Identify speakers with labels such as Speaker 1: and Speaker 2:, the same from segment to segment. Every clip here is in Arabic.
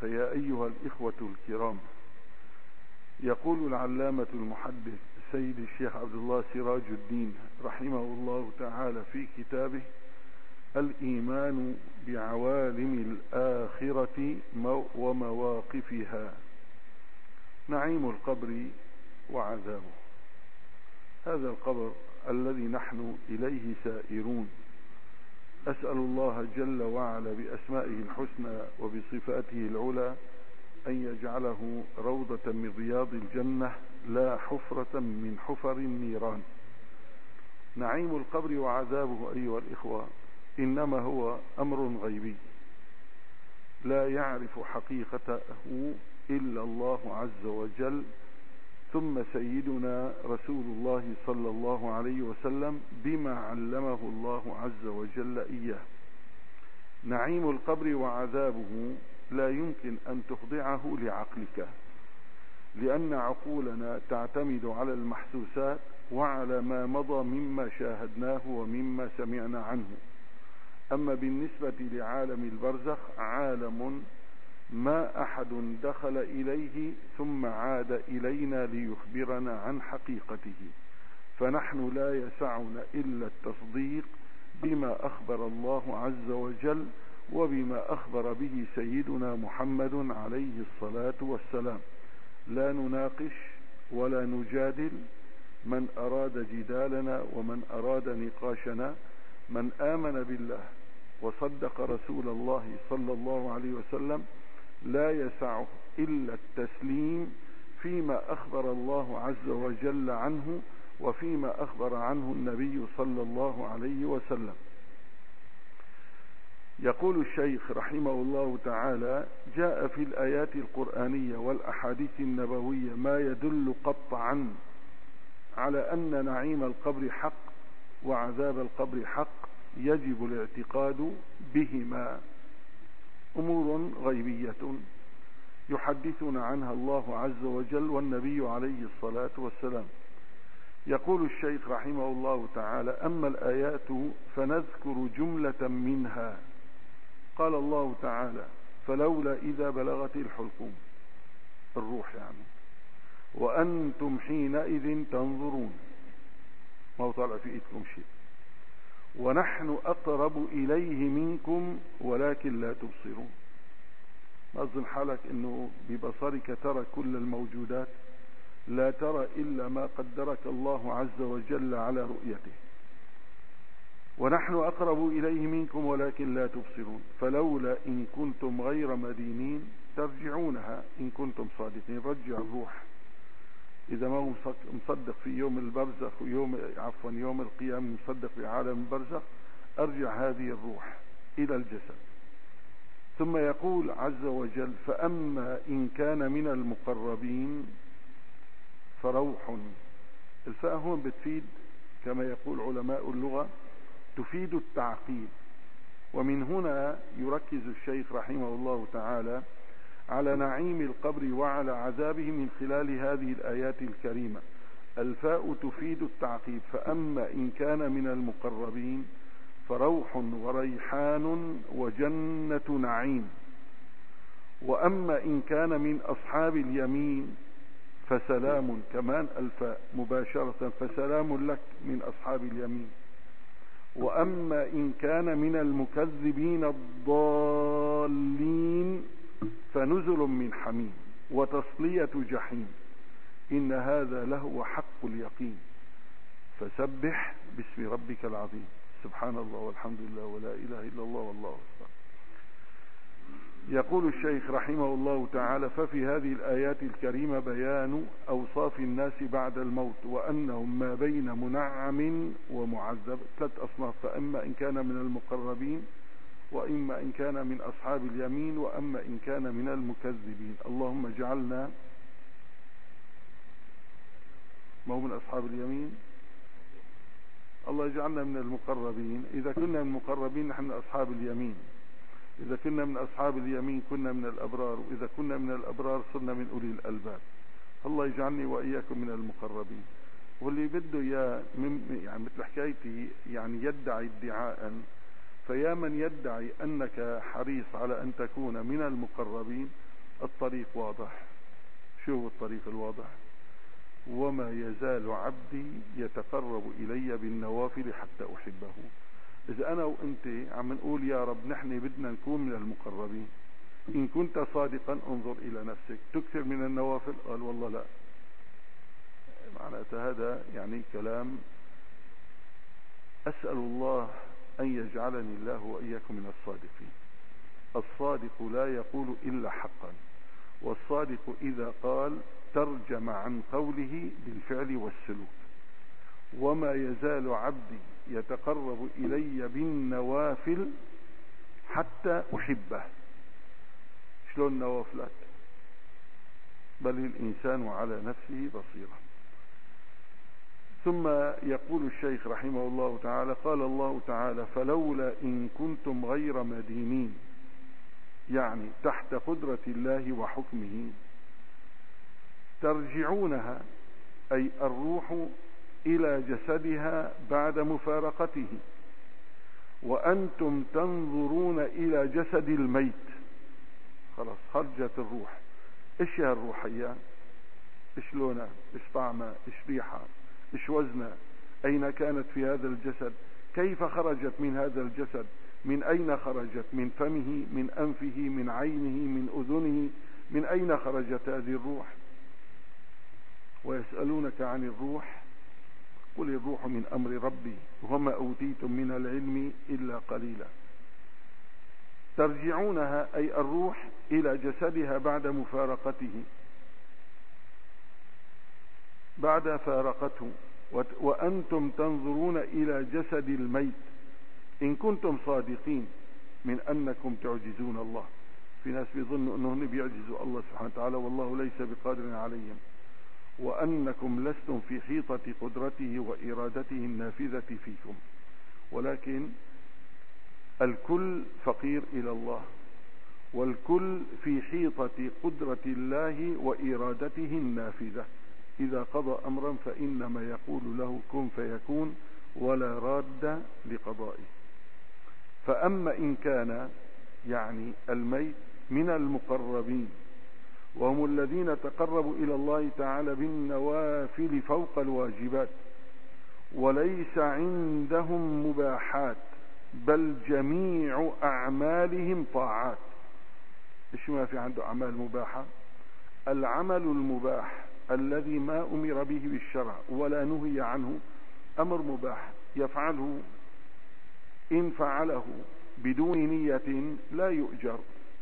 Speaker 1: فيا أيها الإخوة الكرام، يقول العلامة المحدث سيد الشيخ عبد الله سراج الدين رحمه الله تعالى في كتابه الإيمان بعوالم الآخرة ومواقفها: نعيم القبر وعذابه. هذا القبر الذي نحن إليه سائرون، أسأل الله جل وعلا بأسمائه الحسنى وبصفاته العلى أن يجعله روضة من رياض الجنة لا حفرة من حفر النيران. نعيم القبر وعذابه أيها الإخوة إنما هو أمر غيبي لا يعرف حقيقته إلا الله عز وجل، ثم سيدنا رسول الله صلى الله عليه وسلم بما علمه الله عز وجل إياه. نعيم القبر وعذابه لا يمكن أن تخضعه لعقلك، لأن عقولنا تعتمد على المحسوسات وعلى ما مضى مما شاهدناه ومما سمعنا عنه. أما بالنسبة لعالم البرزخ عالم ما أحد دخل إليه ثم عاد إلينا ليخبرنا عن حقيقته، فنحن لا يسعنا إلا التصديق بما أخبر الله عز وجل وبما أخبر به سيدنا محمد عليه الصلاة والسلام. لا نناقش ولا نجادل من أراد جدالنا ومن أراد نقاشنا. من آمن بالله وصدق رسول الله صلى الله عليه وسلم لا يسعه إلا التسليم فيما أخبر الله عز وجل عنه وفيما أخبر عنه النبي صلى الله عليه وسلم. يقول الشيخ رحمه الله تعالى: جاء في الآيات القرآنية والأحاديث النبوية ما يدل قطعا على أن نعيم القبر حق وعذاب القبر حق، يجب الاعتقاد بهما. أمور غيبية يحدثنا عنها الله عز وجل والنبي عليه الصلاة والسلام. يقول الشيخ رحمه الله تعالى: أما الآيات فنذكر جملة منها. قال الله تعالى: فلولا إذا بلغت الحلقوم، الروح يعني، وأنتم حينئذ تنظرون، ما طلع في إيدكم شيء، ونحن أقرب إليه منكم ولكن لا تبصرون. ما أظن حالك أنه ببصرك ترى كل الموجودات، لا ترى إلا ما قدرك الله عز وجل على رؤيته. ونحن أقرب إليه منكم ولكن لا تبصرون، فلولا إن كنتم غير مدينين ترجعونها إن كنتم صادقين. رجع الروح إذا ما هو مصدق في يوم البرزخ يوم القيامة، مصدق في عالم البرزخ، أرجع هذه الروح إلى الجسد. ثم يقول عز وجل: فأما إن كان من المقربين فروح. الفاء هون بتفيد كما يقول علماء اللغة تفيد التعقيب، ومن هنا يركز الشيخ رحمه الله تعالى على نعيم القبر وعلى عذابه من خلال هذه الآيات الكريمة. الفاء تفيد التعقيب: فأما إن كان من المقربين فروح وريحان وجنة نعيم. وأما إن كان من أصحاب اليمين فسلام، كمان الفاء مباشرة، فسلام لك من أصحاب اليمين. وأما إن كان من المكذبين الضالين فنزل من حميم وتصلية جحيم، إن هذا لهو حق اليقين. فسبح باسم ربك العظيم. سبحان الله والحمد لله ولا إله إلا الله والله أكبر. يقول الشيخ رحمه الله تعالى: ففي هذه الآيات الكريمة بيان أوصاف الناس بعد الموت، وأنهم ما بين منعم ومعذب، 3 أصناف: فأما إن كان من المقربين، وإما إن كان من أصحاب اليمين، وأما إن كان من المكذبين. اللهم اجعلنا، ما هو من أصحاب اليمين، الله يجعلنا من المقربين. إذا كنا من المقربين نحن من أصحاب اليمين، إذا كنا من أصحاب اليمين كنا من الأبرار، وإذا كنا من الأبرار صرنا من أولي الألباب. الله يجعلني وإياكم من المقربين. واللي بده يعني مثل حكايتي يعني يدعي ادعاء، فيا من يدعي أنك حريص على أن تكون من المقربين الطريق واضح. شوفوا الطريق الواضح: وما يزال عبدي يتقرب إلي بالنوافل حتى أحبه. إذا أنا وأنت عم نقول يا رب نحن بدنا نكون من المقربين، إن كنت صادقا انظر إلى نفسك، تكثر من النوافل؟ قال والله لا. معناته هذا يعني كلام. أسأل الله أن يجعلني الله وإياكم من الصادقين. الصادق لا يقول إلا حقا، والصادق إذا قال ترجم عن قوله بالفعل والسلوك. وما يزال عبدي يتقرب إلي بالنوافل حتى أحبه. شلون نوافلك؟ بل الإنسان على نفسه بصيرة. ثم يقول الشيخ رحمه الله تعالى: قال الله تعالى: فلولا إن كنتم غير مدينين، يعني تحت قدرة الله وحكمه، ترجعونها أي الروح إلى جسدها بعد مفارقته، وأنتم تنظرون إلى جسد الميت. خلاص خرجت الروح. إيش هي الروح؟ هي إيش لونها؟ إيش طعمها؟ إيش ريحها؟ إيش وزنها؟ أين كانت في هذا الجسد؟ كيف خرجت من هذا الجسد؟ من أين خرجت؟ من فمه، من أنفه، من عينه، من أذنه؟ من أين خرجت هذه الروح؟ ويسألونك عن الروح قل الروح من أمر ربي وما أوتيتم من العلم إلا قليلا. ترجعونها أي الروح إلى جسدها بعد مفارقته، بعد فارقته، وأنتم تنظرون إلى جسد الميت إن كنتم صادقين من أنكم تعجزون الله. في ناس بيظنوا أنهم بيعجزوا الله سبحانه وتعالى، والله ليس بقادر عليهم. وأنكم لستم في حيطة قدرته وإرادته النافذة فيكم، ولكن الكل فقير إلى الله، والكل في حيطة قدرة الله وإرادته النافذة. إذا قضى أمرا فإنما يقول له كن فيكون، ولا راد لقضائه. فأما إن كان يعني الميت من المقربين، وهم الذين تقربوا إلى الله تعالى بالنوافل فوق الواجبات، وليس عندهم مباحات، بل جميع أعمالهم طاعات. إيش ما في عنده أعمال مباحة؟ العمل المباح الذي ما أمر به بالشرع ولا نهي عنه أمر مباح يفعله، إن فعله بدون نية لا يؤجر،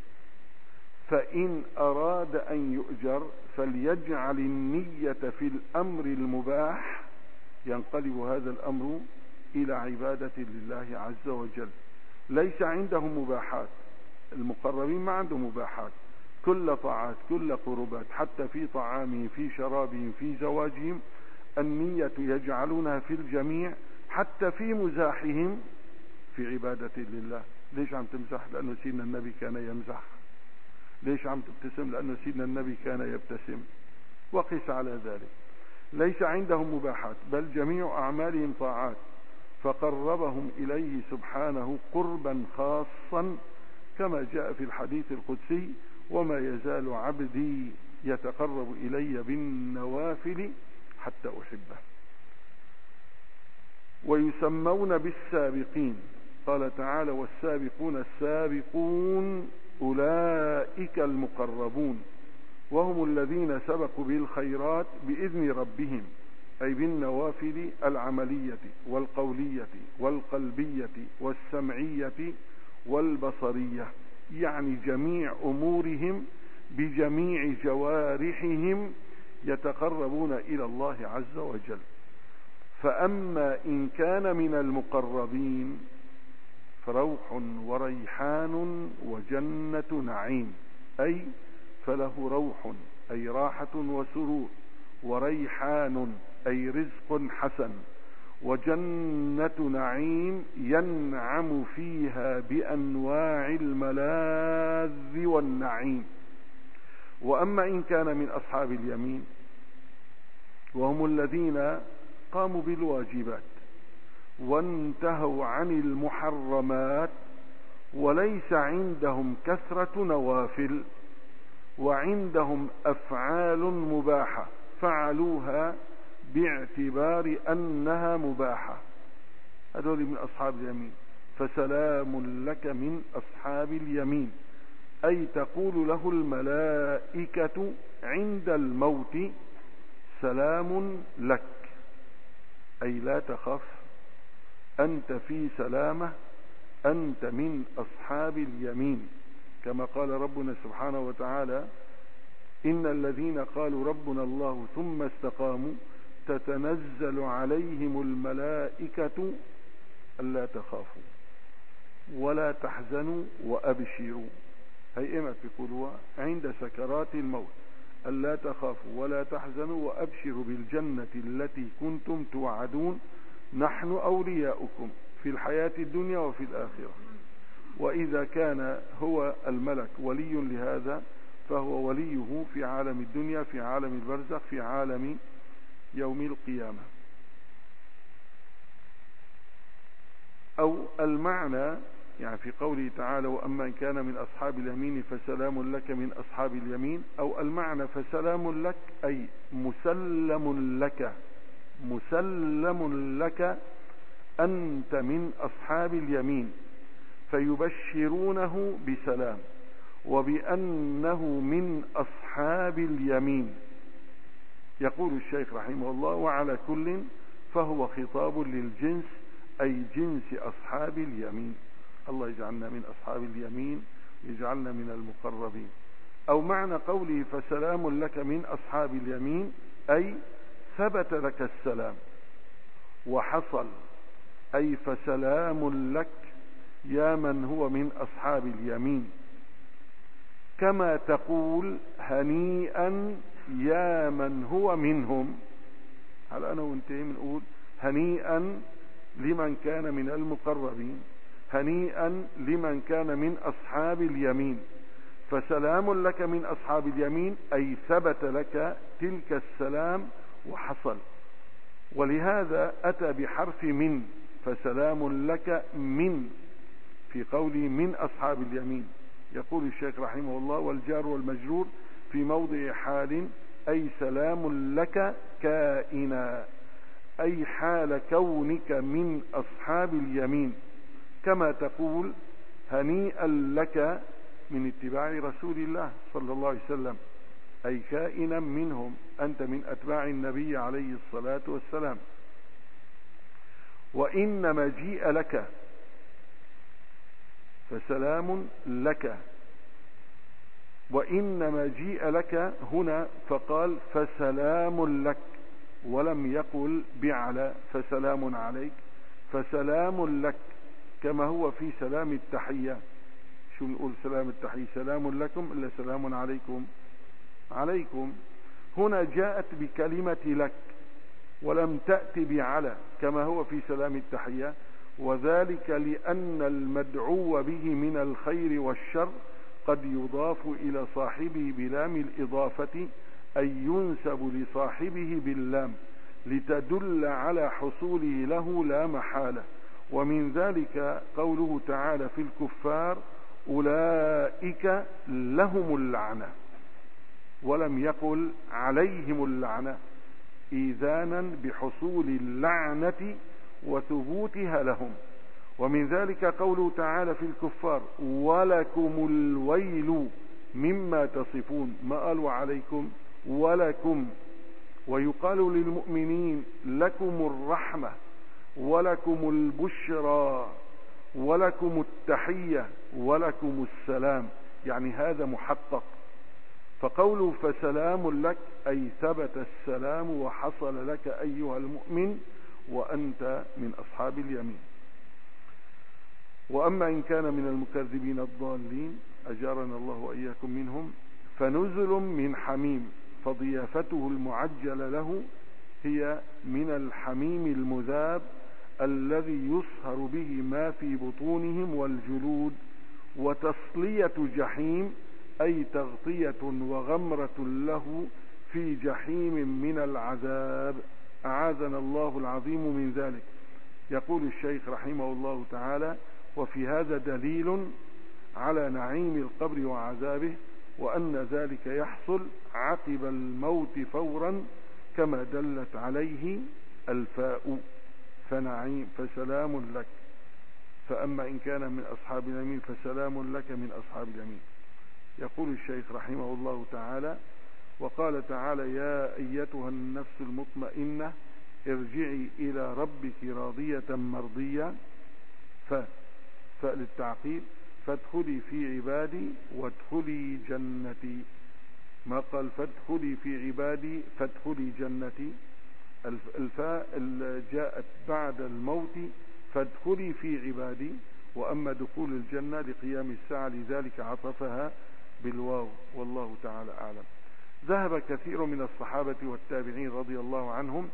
Speaker 1: فإن أراد أن يؤجر فليجعل النية في الأمر المباح، ينقلب هذا الأمر إلى عبادة لله عز وجل. ليس عندهم مباحات، المقربين ما عندهم مباحات، كل طاعات كل قربات، حتى في طعامهم في شرابهم في زواجهم النية يجعلونها في الجميع، حتى في مزاحهم في عبادة لله. ليش عم تمزح؟ لأنه سيدنا النبي كان يمزح. ليش عم تبتسم؟ لأنه سيدنا النبي كان يبتسم. وقس على ذلك. ليس عندهم مباحات، بل جميع أعمالهم طاعات، فقربهم إليه سبحانه قربا خاصا، كما جاء في الحديث القدسي: وما يزال عبدي يتقرب إلي بالنوافل حتى أحبه. ويسمون بالسابقين. قال تعالى: والسابقون السابقون أولئك المقربون، وهم الذين سبقوا بالخيرات بإذن ربهم، أي بالنوافل العملية والقولية والقلبية والسمعية والبصرية، يعني جميع أمورهم بجميع جوارحهم يتقربون إلى الله عز وجل. فأما إن كان من المقربين فروح وريحان وجنة نعيم، أي فله روح أي راحة وسرور، وريحان أي رزق حسن، وجنة نعيم ينعم فيها بأنواع الملاذ والنعيم. وأما إن كان من أصحاب اليمين، وهم الذين قاموا بالواجبات وانتهوا عن المحرمات، وليس عندهم كثرة نوافل، وعندهم أفعال مباحة فعلوها باعتبار أنها مباحة. هذول من أصحاب اليمين. فسلام لك من أصحاب اليمين، أي تقول له الملائكة عند الموت سلام لك، أي لا تخف، أنت في سلامة، أنت من أصحاب اليمين، كما قال ربنا سبحانه وتعالى: إن الذين قالوا ربنا الله ثم استقاموا تتنزل عليهم الملائكة ألا تخافوا ولا تحزنوا وأبشروا. هي إمت بيقولوا عند سكرات الموت: ألا تخافوا ولا تحزنوا وأبشروا بالجنة التي كنتم توعدون نحن أولياؤكم في الحياة الدنيا وفي الآخرة. وإذا كان هو الملك ولي لهذا فهو وليه في عالم الدنيا، في عالم البرزخ، في عالم يوم القيامة. أو المعنى يعني في قوله تعالى: وأما إن كان من أصحاب اليمين فسلام لك من أصحاب اليمين، أو المعنى فسلام لك أي مسلم لك، مسلم لك أنت من أصحاب اليمين، فيبشرونه بسلام وبأنه من أصحاب اليمين. يقول الشيخ رحمه الله: وعلى كل فهو خطاب للجنس، أي جنس أصحاب اليمين. الله يجعلنا من أصحاب اليمين، يجعلنا من المقربين. أو معنى قوله فسلام لك من أصحاب اليمين أي ثبت لك السلام وحصل، أي فسلام لك يا من هو من أصحاب اليمين، كما تقول هنيئا يا من هو منهم. هلا أنا وانت بنقول هنيئا لمن كان من المقربين، هنيئا لمن كان من أصحاب اليمين. فسلام لك من أصحاب اليمين أي ثبت لك تلك السلام وحصل. ولهذا أتى بحرف من، فسلام لك من، في قوله من أصحاب اليمين. يقول الشيخ رحمه الله: والجار والمجرور في موضع حال، أي سلام لك كائنا، أي حال كونك من أصحاب اليمين، كما تقول هنيئا لك من اتباع رسول الله صلى الله عليه وسلم، أي كائنا منهم، أنت من أتباع النبي عليه الصلاة والسلام. وإن مجيء لك فسلام لك، وإن مجيء لك هنا فقال فسلام لك، ولم يقل بعلى فسلام عليك، فسلام لك، كما هو في سلام التحية. شو نقول سلام التحية؟ سلام لكم إلا سلام عليكم، عليكم. هنا جاءت بكلمة لك ولم تأتي بعلى كما هو في سلام التحية، وذلك لأن المدعو به من الخير والشر قد يضاف إلى صاحبه بلام الإضافة، أي ينسب لصاحبه باللام لتدل على حصوله له لا محالة. ومن ذلك قوله تعالى في الكفار: أولئك لهم اللعنة، ولم يقل عليهم اللعنة، إيذانا بحصول اللعنة وثبوتها لهم. ومن ذلك قوله تعالى في الكفار: ولكم الويل مما تصفون، ما قالوا عليكم، ولكم. ويقال للمؤمنين: لكم الرحمة ولكم البشرى ولكم التحية ولكم السلام، يعني هذا محقق. فقوله فسلام لك أي ثبت السلام وحصل لك أيها المؤمن وأنت من أصحاب اليمين. وأما إن كان من المكذبين الضالين أجارنا الله وإياكم منهم فنزل من حميم، فضيافته المعجل له هي من الحميم المذاب الذي يصهر به ما في بطونهم والجلود، وتصلية جحيم أي تغطية وغمرة له في جحيم من العذاب، أعاذنا الله العظيم من ذلك. يقول الشيخ رحمه الله تعالى: وفي هذا دليل على نعيم القبر وعذابه، وأن ذلك يحصل عقب الموت فورا كما دلت عليه الفاء، فنعيم فسلام لك. فأما إن كان من أصحاب اليمين فسلام لك من أصحاب اليمين. يقول الشيخ رحمه الله تعالى: وقال تعالى: يا أيتها النفس المطمئنة ارجعي إلى ربك راضية مرضية، فللتعقيب، فادخلي في عبادي وادخلي جنتي. ما قال فادخلي في عبادي فادخلي جنتي، الفاء جاءت بعد الموت، فادخلي في عبادي. وأما دخول الجنة لقيام الساعة لذلك عطفها بالواو، والله تعالى أعلم. ذهب كثير من الصحابة والتابعين رضي الله عنهم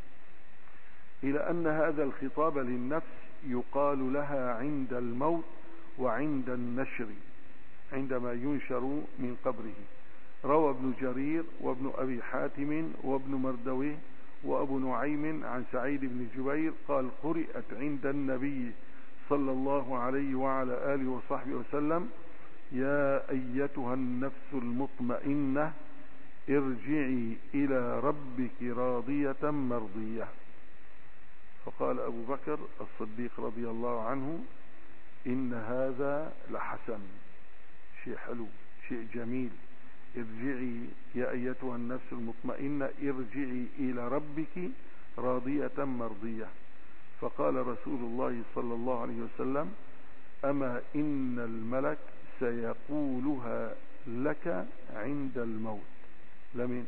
Speaker 1: إلى أن هذا الخطاب للنفس يقال لها عند الموت وعند النشر، عندما ينشر من قبره. روى ابن جرير وابن أبي حاتم وابن مردويه وأبو نعيم عن سعيد بن جبير قال: قرئت عند النبي صلى الله عليه وعلى آله وصحبه وسلم: يا أيتها النفس المطمئنة ارجعي إلى ربك راضية مرضية. فقال أبو بكر الصديق رضي الله عنه: إن هذا لحسن، شيء حلو، شيء جميل. ارجعي يا أيتها النفس المطمئنة ارجعي إلى ربك راضية مرضية. فقال رسول الله صلى الله عليه وسلم: أما إن الملك سيقولها لك عند الموت. لمن؟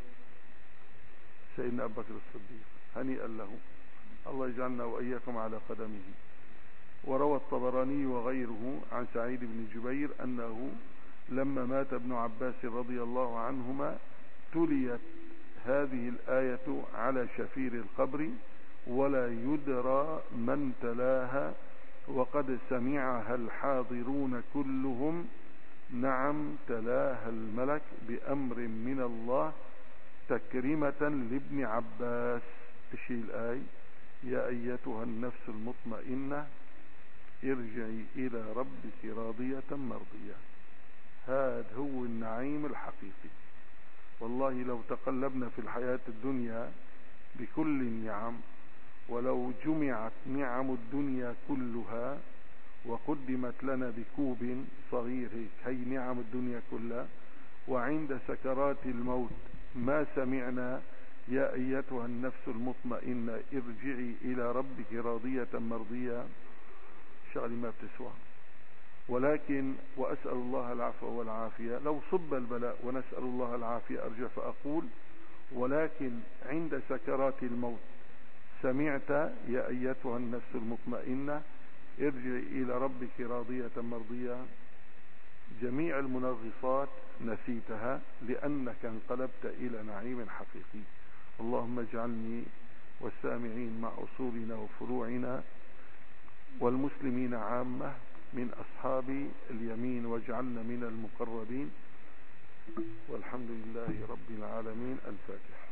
Speaker 1: سيدنا أبو بكر الصديق، هنيئا له، الله يجعلنا وإياكم على قدمه. وروى الطبراني وغيره عن سعيد بن جبير أنه لما مات ابن عباس رضي الله عنهما تليت هذه الآية على شفير القبر ولا يدرى من تلاها، وقد سمعها الحاضرون كلهم. نعم، تلاها الملك بأمر من الله تكريمة لابن عباس. ايش الآية؟ يا أيتها النفس المطمئنة ارجعي إلى ربك راضية مرضية. هذا هو النعيم الحقيقي. والله لو تقلبنا في الحياة الدنيا بكل النعم، ولو جمعت نعم الدنيا كلها وقدمت لنا بكوب صغير، هي نعم الدنيا كلها، وعند سكرات الموت ما سمعنا يا أيتها النفس المطمئنة ارجعي إلى ربك راضية مرضية، شغل ما بتسوى. ولكن وأسأل الله العفو والعافية، لو صب البلاء ونسأل الله العافية أرجع فأقول: ولكن عند سكرات الموت سمعت يا أيتها النفس المطمئنة ارجعي إلى ربك راضية مرضية، جميع المنغصات نسيتها لأنك انقلبت إلى نعيم حقيقي. اللهم اجعلني والسامعين مع أصولنا وفروعنا والمسلمين عامة من أصحاب اليمين، واجعلنا من المقربين. والحمد لله رب العالمين. الفاتحة.